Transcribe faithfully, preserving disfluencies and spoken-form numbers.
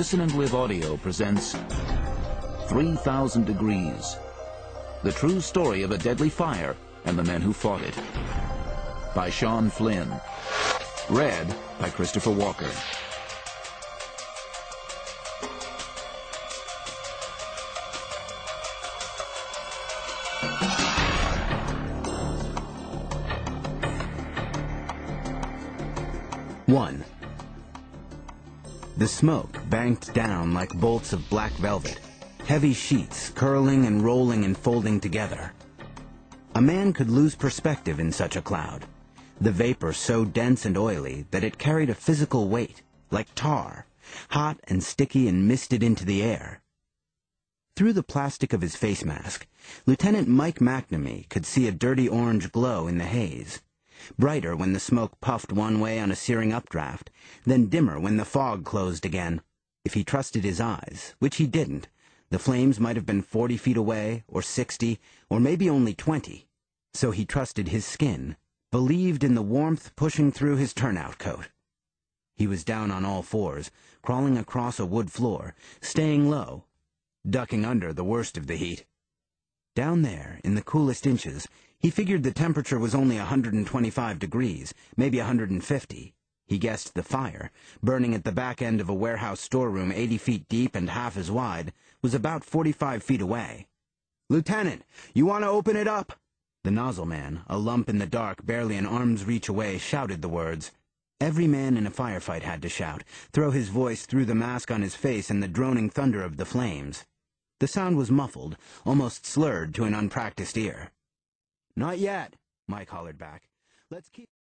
Listen and Live Audio presents three thousand Degrees, the true story of a deadly fire and the men who fought it. By Sean Flynn. Read by Christopher Walker. One. The smoke banked down like bolts of black velvet, heavy sheets curling and rolling and folding together. A man could lose perspective in such a cloud, the vapor so dense and oily that it carried a physical weight, like tar, hot and sticky and misted into the air. Through the plastic of his face mask, Lieutenant Mike McNamee could see a dirty orange glow in the haze, brighter when the smoke puffed one way on a searing updraft, then dimmer when the fog closed again. If he trusted his eyes, which he didn't, the flames might have been forty feet away, or sixty, or maybe only twenty. So he trusted his skin, believed in the warmth pushing through his turnout coat. He was down on all fours, crawling across a wood floor, staying low, ducking under the worst of the heat. Down there, in the coolest inches, he figured the temperature was only one hundred twenty-five degrees, maybe one hundred fifty. He guessed the fire, burning at the back end of a warehouse storeroom eighty feet deep and half as wide, was about forty-five feet away. "Lieutenant, you want to open it up?" The nozzle man, a lump in the dark barely an arm's reach away, shouted the words. Every man in a firefight had to shout, throw his voice through the mask on his face and the droning thunder of the flames. The sound was muffled, almost slurred to an unpracticed ear. "Not yet," Mike hollered back. "Let's keep..."